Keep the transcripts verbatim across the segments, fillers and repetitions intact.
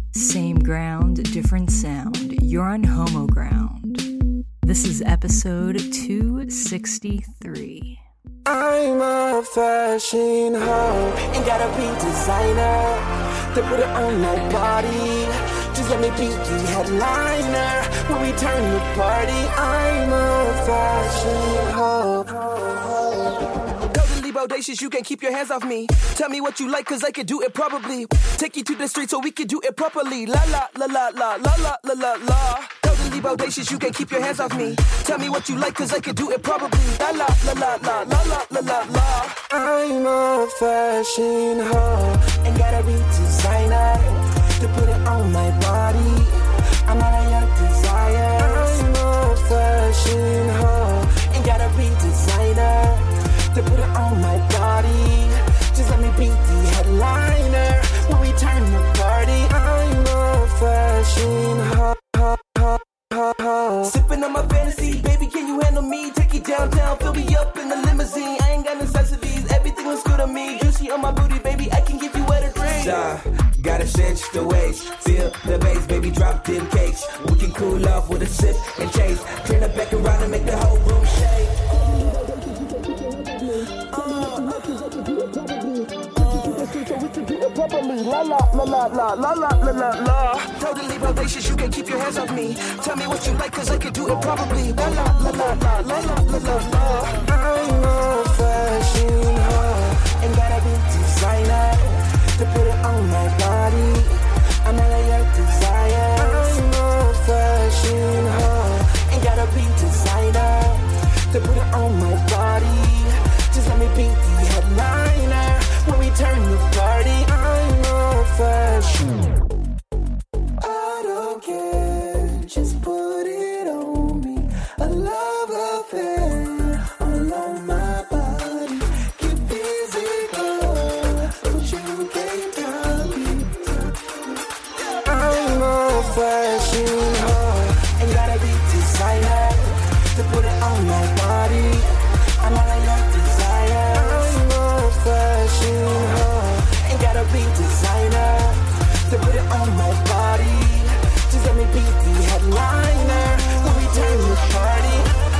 Same ground, different sound. You're on Homo Ground. This is episode two sixty-three. I'm a fashion hoe, ain't gotta be designer to put it on my body. Just let me be the headliner when we turn the party. I'm a fashion hoe. Totally bodacious, you can keep your hands off me. Tell me what you like, cause I can do it probably. Take you to the street so we can do it properly. La la la la la la la la la la. Totally bodacious, you can keep your hands off me. Tell me what you like, cause I can do it probably. La la la la la la la la la la. I'm a fashion hoe, ain't gotta be designer to put it on my body. I'm not a young desire. I'm a fashion hoe, ain't gotta be designer to put it on my body. Just let me be the headliner when we turn the party. I'm a fashion hoe. Sipping on my fantasy, baby, can you handle me? Take you downtown, fill me up in the limousine. I ain't got necessities, everything looks good on me. Juicy on my booty, baby, I can give you what a drink. Uh, gotta cinch the waist, feel the bass, baby, drop them cakes. We can cool off with a sip and chase. Turn it back around and make the whole room shake. La la la la la la la la la la. Totally bodacious, you can keep your hands off me. Tell me what you like, cause I can do it probably. La la la la la la la la la la. I'm a fashion hoe, ain't gotta be designer to put it on my body. I'm not a young desire. I'm a fashion hoe, ain't gotta be designer to put it on my body. Just let me be the headliner when we turn the party. I'm a fashion. I don't care, just put it on me. A love affair all on my body. Get physical, but you can't tell me. I'm a fashion hoe, ain't gotta be designer to put it on my body. I'm not a young desire. I'm a fashion hoe, ain't gotta be designer to put it on my body. Just let me be the headliner when we turn the party.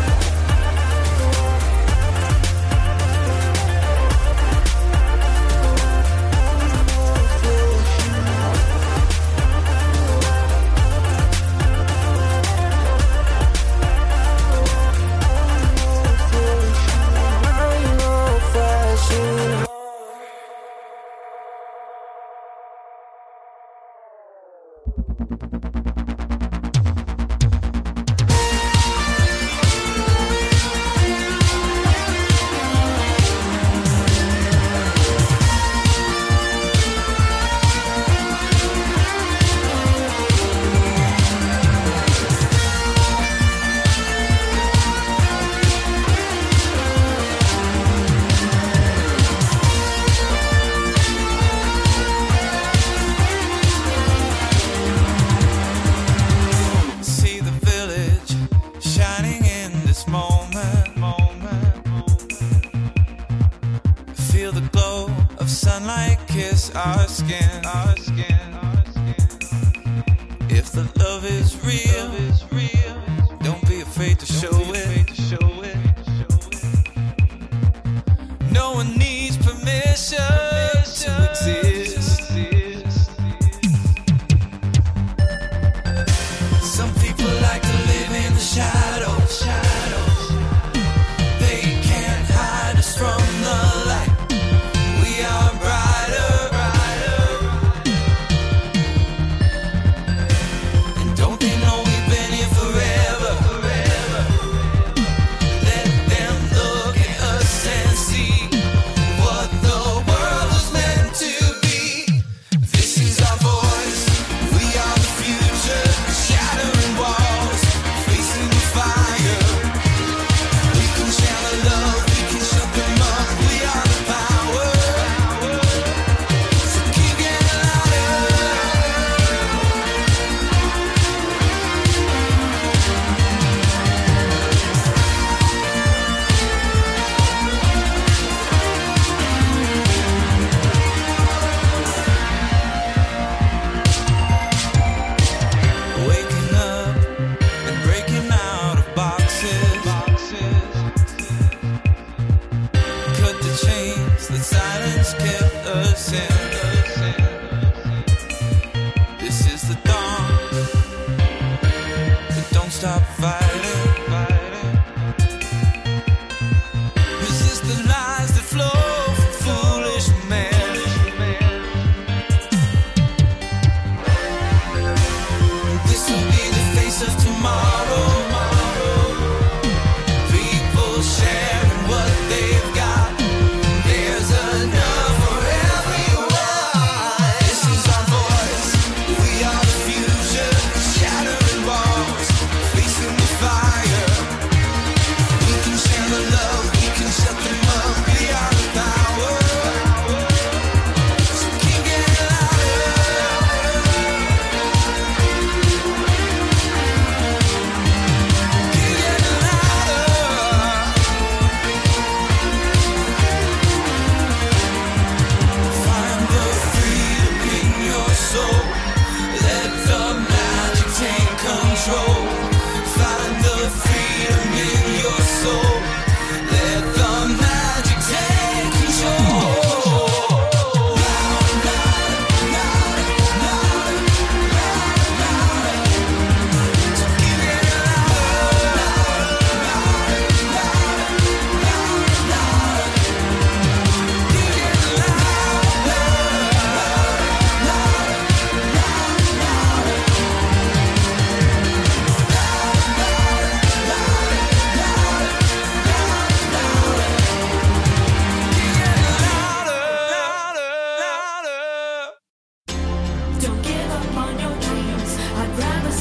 Our skin, our skin, our skin. If the love is real, love is real. Don't be afraid to show it. To show it. No one needs permission to exist. Some people like to live in the shadows. They can't hide us from the light. We are brighter.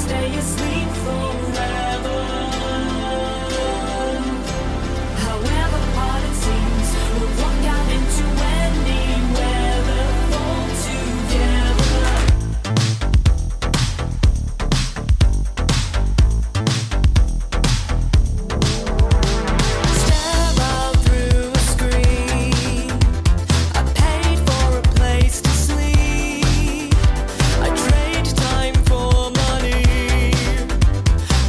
stay asleep forever. However hard it seems, we'll walk out into any weather, fall together. Stare out through a screen. I paid for a place to sleep. I trade time for money.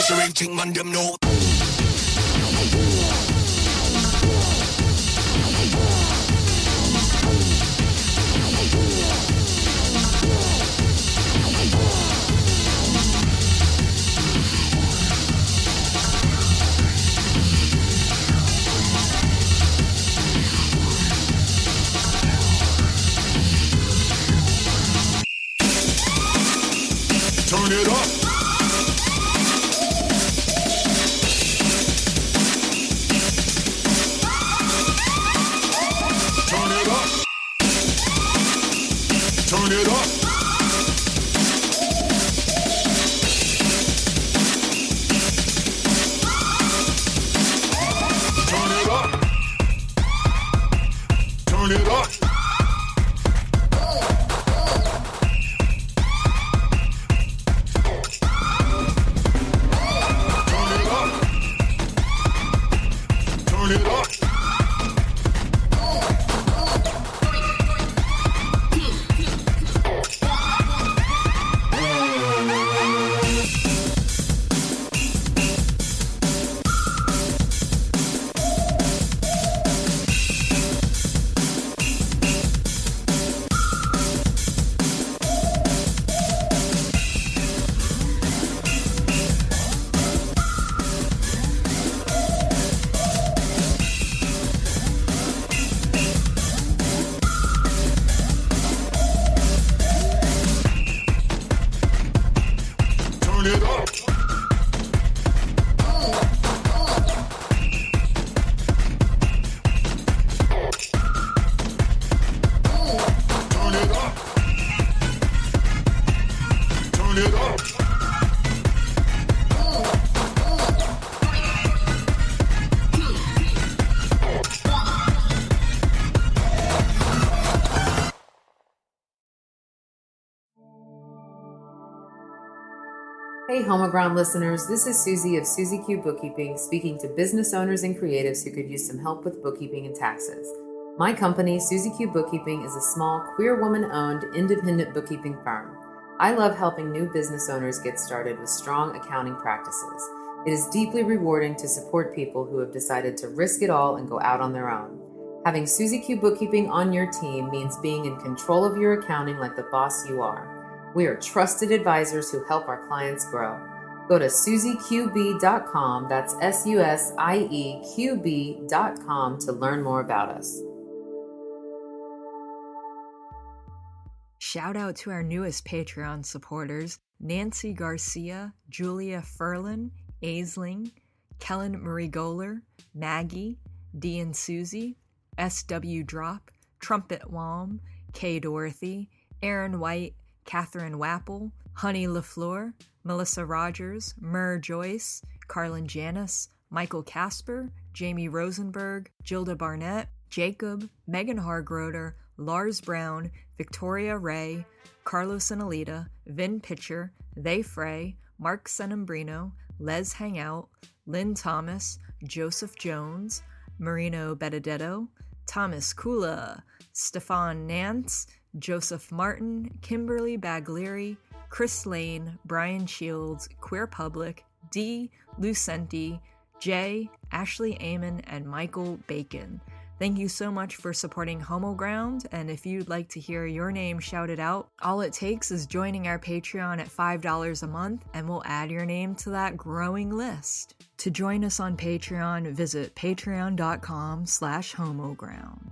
It's a ring ting man them know. Turn it up. Turn it up. Turn it up. Turn it up. Turn it up. Hey Homoground listeners, this is Susie of Susie Q Bookkeeping speaking to business owners and creatives who could use some help with bookkeeping and taxes. My company, Susie Q Bookkeeping, is a small, queer woman-owned, independent bookkeeping firm. I love helping new business owners get started with strong accounting practices. It is deeply rewarding to support people who have decided to risk it all and go out on their own. Having Susie Q Bookkeeping on your team means being in control of your accounting like the boss you are. We are trusted advisors who help our clients grow. Go to susie q b dot com, that's S U S I E Q B dot com to learn more about us. Shout out to our newest Patreon supporters, Nancy Garcia, Julia Furlan, Aisling, Kellen Marie Goler, Maggie, D and Susie, S W Drop, Trumpet Walm, K Dorothy, Aaron White, Catherine Wapple, Honey LaFleur, Melissa Rogers, Mur Joyce, Carlin Janis, Michael Casper, Jamie Rosenberg, Gilda Barnett, Jacob, Megan Hargroder, Lars Brown, Victoria Ray, Carlos and Alita, Vin Pitcher, They Frey, Mark Senambrino, Les Hangout, Lynn Thomas, Joseph Jones, Marino Benedetto, Thomas Kula, Stefan Nance, Joseph Martin, Kimberly Baglieri, Chris Lane, Brian Shields, Queer Public, D, Lucenti, J, Ashley Amon, and Michael Bacon. Thank you so much for supporting Homoground, and if you'd like to hear your name shouted out, all it takes is joining our Patreon at five dollars a month, and we'll add your name to that growing list. To join us on Patreon, visit patreon.com slash homoground.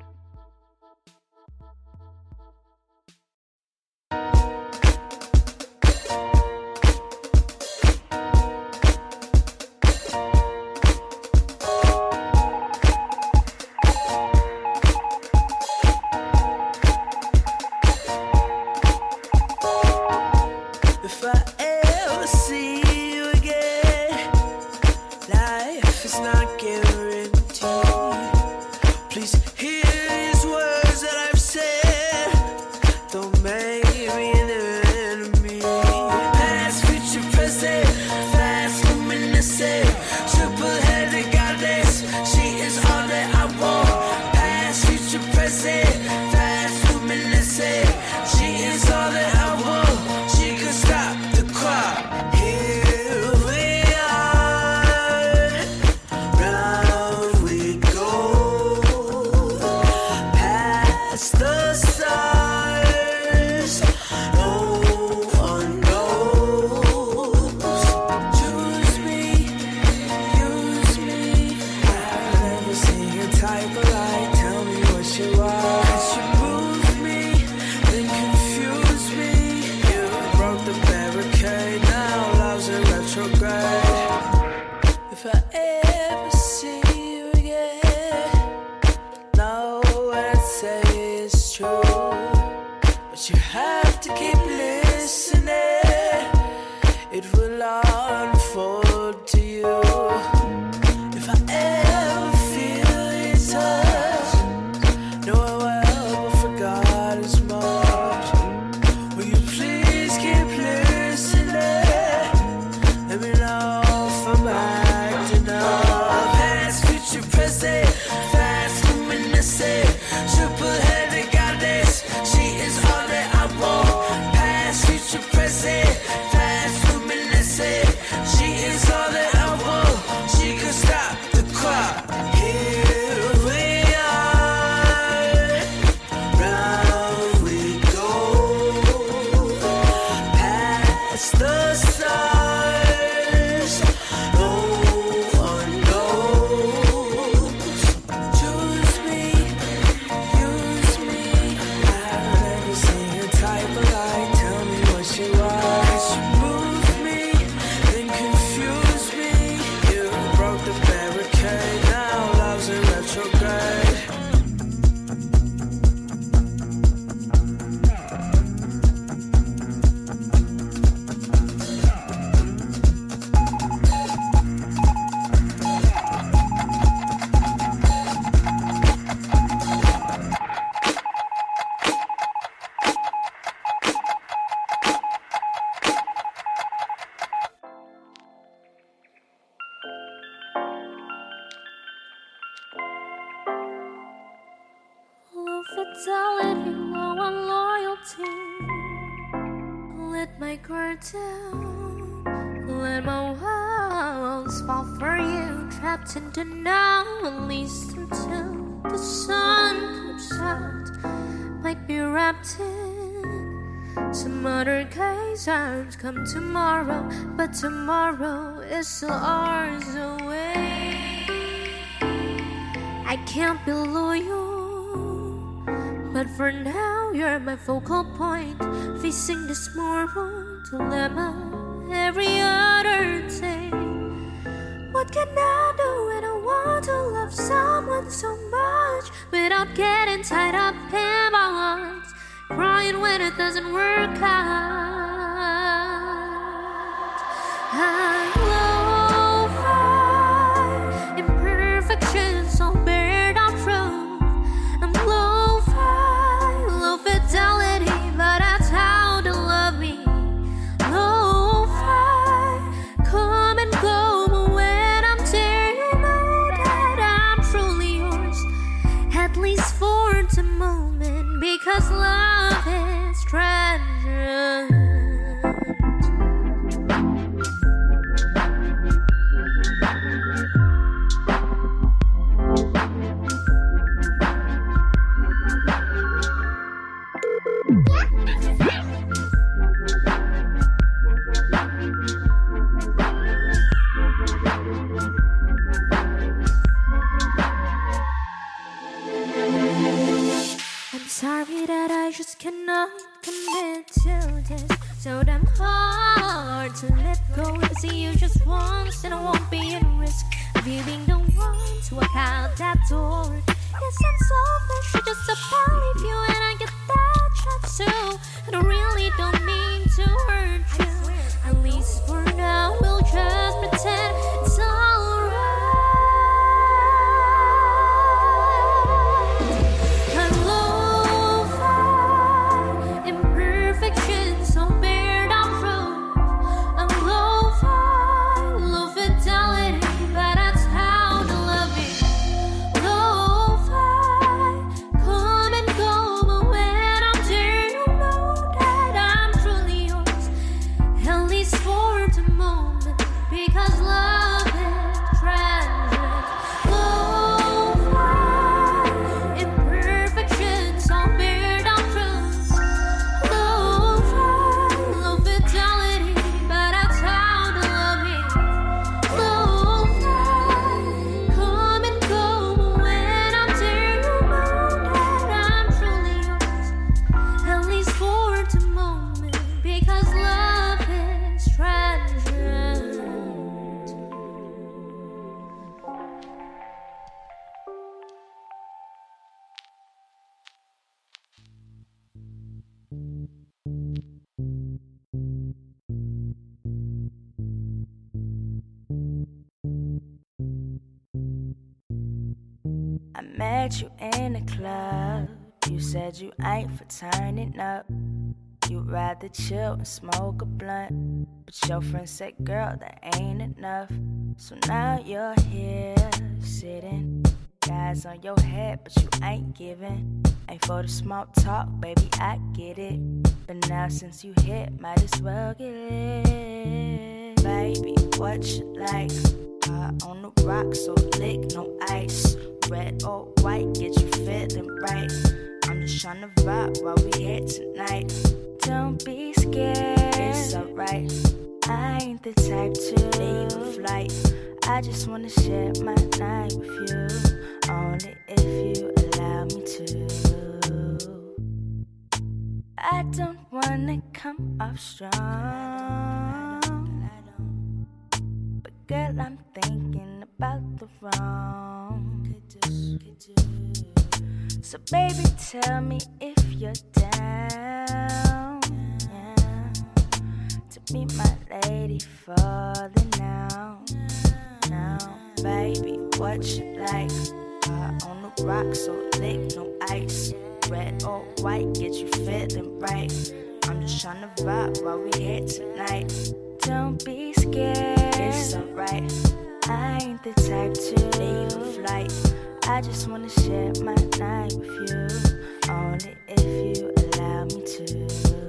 Here we are. hurricane, now love's in retrograde. If I ever see you again, know what I say is true, but you have to keep listening. It will all unfold to you. If I ever feel your touch, know I well, but forgot as much. Will you please keep listening? Let me know if I'm acting up. Past, future, present, fast luminescent, triple-headed goddess. She is all that I want. Past, future, present, fast luminescent. She is all that I want. She could stop the clock. Here we are, round we go, past the stars. No one knows. Choose me, use me. I've never seen your type of light. Tell me what you are. You move me, then confuse me. You broke the barricade, now love's in retrograde. Low fidelity, low on loyalty. Let my guard down, let my walls fall for you. Trapped in denial, at least until the sun comes out. Might be wrapped in some other guy's arms. Come tomorrow, but tomorrow is still hours away. I can't be loyal, but for now you're my focal point. Facing this moral dilemma every other day. What can I do when I want to love someone so much without getting tied up in bonds, crying when it doesn't work out? I'm low-fi, imperfections all bear down proof. I'm low-fi, low fidelity, but that's how to love me. Low-fi, come and go, but when I'm there, you know that I'm truly yours, at least for the moment, because love is treasure. I'm sorry that I just cannot commit to this. So damn hard to let go. To see you just once, and I won't be at risk of you being the one to walk out that door. Yes, I'm selfish, I just about leave you, and I get that chance too. And I really don't mean to hurt you. At least for now, we'll just pretend it's alright. I'm low-fi, imperfections all bear down proof. I'm low-fi, low fidelity, but that's how to love me. Low-fi, come and go, but when I'm there, you know that I'm truly yours, at least for the moment, because love is treasure. Low-fi, imperfections all bear down proof. Low-fi, low fidelity, but that's how to love me. Low-fi, come and go, but when I'm there, you know that I'm truly yours, at least for the moment, because love is treasure. met you in the club. You said you ain't for turning up. You'd rather chill and smoke a blunt. But your friend said, girl, that ain't enough. So now you're here, sitting. Guys on your head, but you ain't giving. Ain't for the small talk, baby, I get it. But now since you hit, might as well get it. Baby, what you like? Hot on the rock, so lick, no ice. Red or white, get you feeling right. I'm just tryna vibe while we here tonight. Don't be scared, it's alright. I ain't the type to leave a flight. I just wanna share my night with you, only if you allow me to. I don't wanna come off strong, but girl, I'm thinking about the wrong. So baby, tell me if you're down, yeah, to be my lady for the now. Now, baby, what you like? Hot on the rock, so lick, no ice. Red or white, get you feeling right. I'm just tryna vibe while we here tonight. Don't be scared, it's alright. I ain't the type to leave a flight. I just wanna share my night with you, only if you allow me to.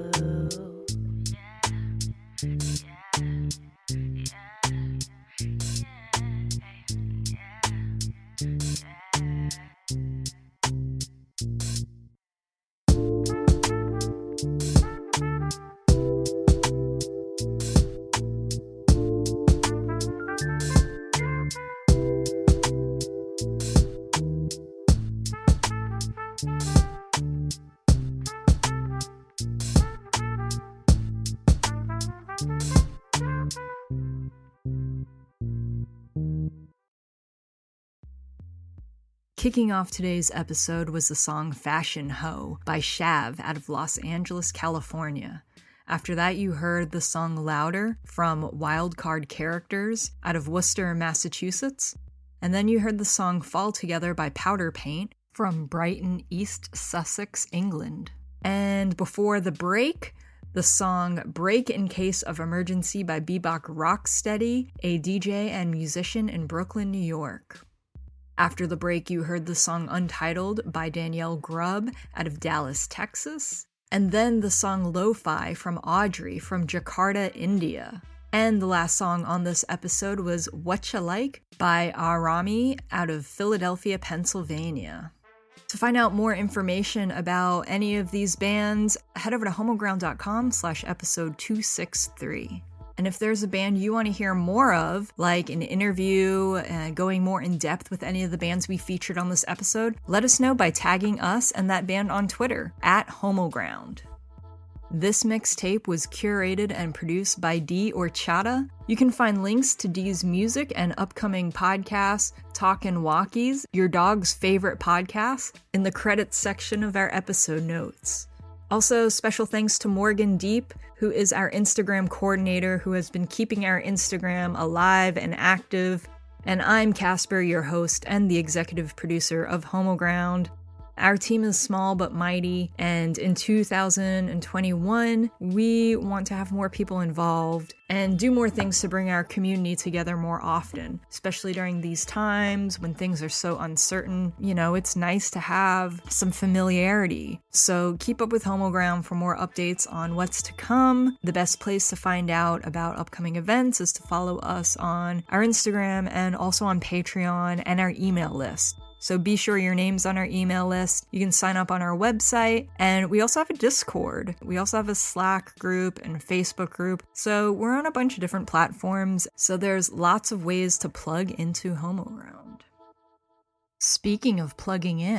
Kicking off today's episode was the song Fashion Ho by Shav out of Los Angeles, California. After that, you heard the song Louder from Wildcard Characters out of Worcester, Massachusetts. And then you heard the song Fall Together by Powder Paint from Brighton, East Sussex, England. And before the break, the song Break in Case of Emergency by Bebop Rocksteady, a D J and musician in Brooklyn, New York. After the break, you heard the song Untitled by Danielle Grubb out of Dallas, Texas. And then the song Lo-Fi from Audrey from Jakarta, India. And the last song on this episode was What Ya Like by Arami out of Philadelphia, Pennsylvania. To find out more information about any of these bands, head over to homoground.com slash episode two sixty-three. And if there's a band you want to hear more of, like an interview, uh, going more in depth with any of the bands we featured on this episode, let us know by tagging us and that band on Twitter, at Homoground. This mixtape was curated and produced by Dee Orchata. You can find links to Dee's music and upcoming podcasts, Talkin' Walkies, your dog's favorite podcast, in the credits section of our episode notes. Also, special thanks to Morgan Deep, who is our Instagram coordinator, who has been keeping our Instagram alive and active. And I'm Casper, your host and the executive producer of Homoground. Our team is small but mighty, and in two thousand twenty-one, we want to have more people involved and do more things to bring our community together more often, especially during these times when things are so uncertain. You know, it's nice to have some familiarity. So keep up with Homoground for more updates on what's to come. The best place to find out about upcoming events is to follow us on our Instagram and also on Patreon and our email list. So be sure your name's on our email list. You can sign up on our website. And we also have a Discord. We also have a Slack group and Facebook group. So we're on a bunch of different platforms. So there's lots of ways to plug into Homoground. Speaking of plugging in,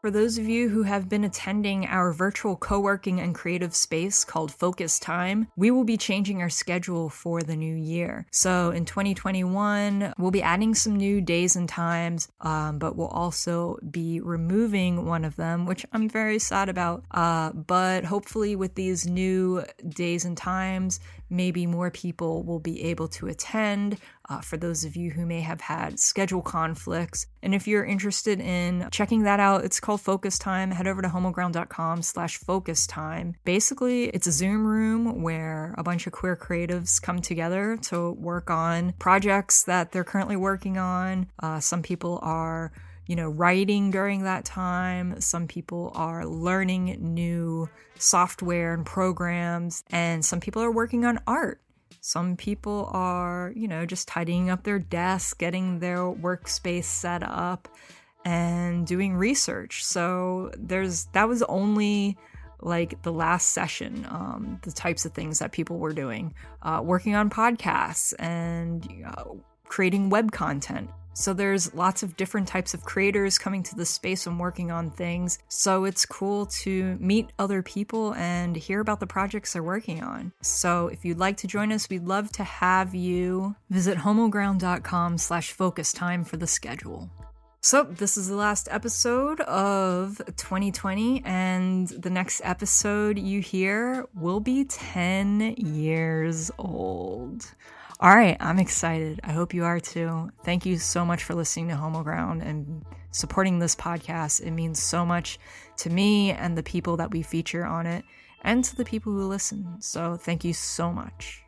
For those of you who have been attending our virtual co-working and creative space called Focus Time, we will be changing our schedule for the new year. So in twenty twenty-one, we'll be adding some new days and times, um, but we'll also be removing one of them, which I'm very sad about. Uh, but hopefully with these new days and times, maybe more people will be able to attend. Uh, for those of you who may have had schedule conflicts. And if you're interested in checking that out, it's called Focus Time. Head over to homoground.com slash focus time. Basically, it's a Zoom room where a bunch of queer creatives come together to work on projects that they're currently working on. Uh, some people are, you know, writing during that time. Some people are learning new software and programs, and some people are working on art. Some people are, you know, just tidying up their desk, getting their workspace set up, and doing research. So there's that was only like the last session, um, the types of things that people were doing, uh, working on podcasts and uh, creating web content. So there's lots of different types of creators coming to the space and working on things. So it's cool to meet other people and hear about the projects they're working on. So if you'd like to join us, we'd love to have you. Visit homoground.com slash focus time for the schedule. So this is the last episode of twenty twenty, and the next episode you hear will be ten years old. All right, I'm excited. I hope you are too. Thank you so much for listening to Homo Ground and supporting this podcast. It means so much to me and the people that we feature on it, and to the people who listen. So thank you so much.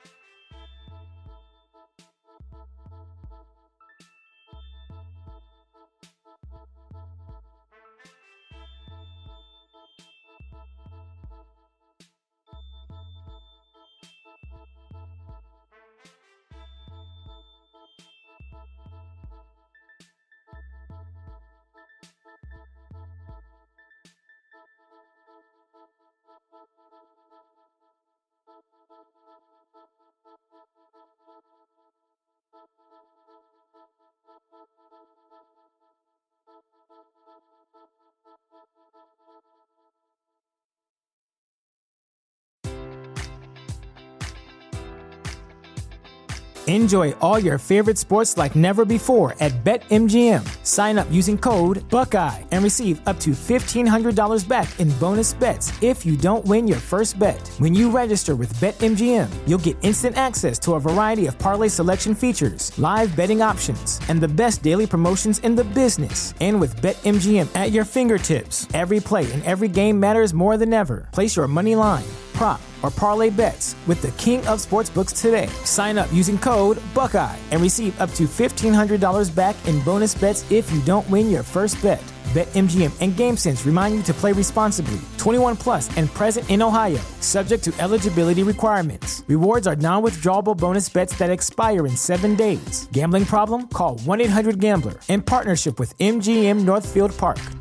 Enjoy all your favorite sports like never before at BetMGM. Sign up using code Buckeye and receive up to fifteen hundred dollars back in bonus bets if you don't win your first bet. When you register with BetMGM, you'll get instant access to a variety of parlay selection features, live betting options, and the best daily promotions in the business. And with BetMGM at your fingertips, every play and every game matters more than ever. Place your money line, prop, or parlay bets with the king of sportsbooks today. Sign up using code Buckeye and receive up to fifteen hundred dollars back in bonus bets if you don't win your first bet. BetMGM and GameSense remind you to play responsibly. twenty-one plus and present in Ohio, subject to eligibility requirements. Rewards are non-withdrawable bonus bets that expire in seven days. Gambling problem? Call one eight hundred gambler in partnership with M G M Northfield Park.